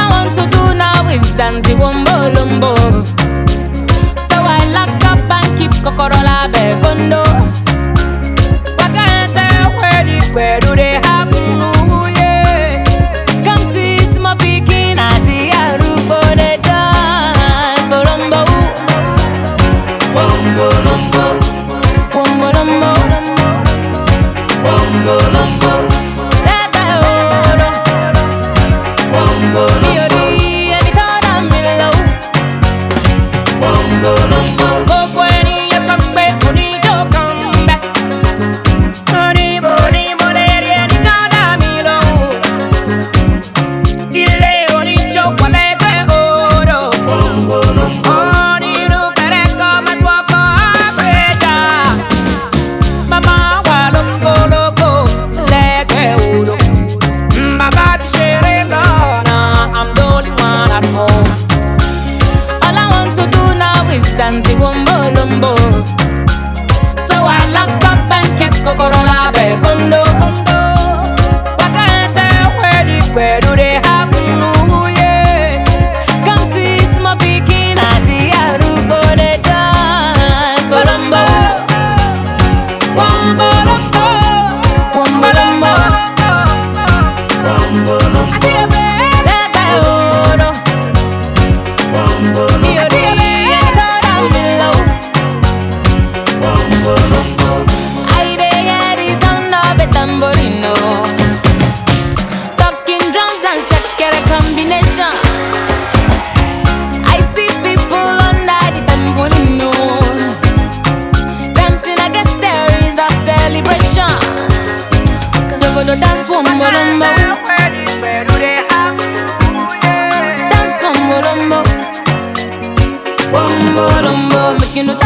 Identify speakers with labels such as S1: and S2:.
S1: I want to do now is dance the wombo lumbo. So I lock up and keep Kokorola Bekondo. Where do they happen? Ooh, yeah. Come see small picking at the Arubo de dance. Bolombo, wombo lumbo, wombo lumbo, wombo lumbo. Let go, wombo lumbo. Any kind of mellow, wombo lumbo. Go for any yes, I'm back for the joke come back. Dancing wombo lumbo. So I lock up and keep Kokorola Bekondo. I can't tell where do they happen? Ooh, yeah. Come see small picking at the Arubo de dance. Bolombo, wombo lumbo, wombo lumbo, wombo lumbo. I see a bed, let go, wombo lumbo. Tamborino, talking drums and shakera combination. I see people under the tamborino dancing. I guess there is a celebration. Dogodo dance wombo lumbo, dance wombo lumbo, wombo lumbo. Making no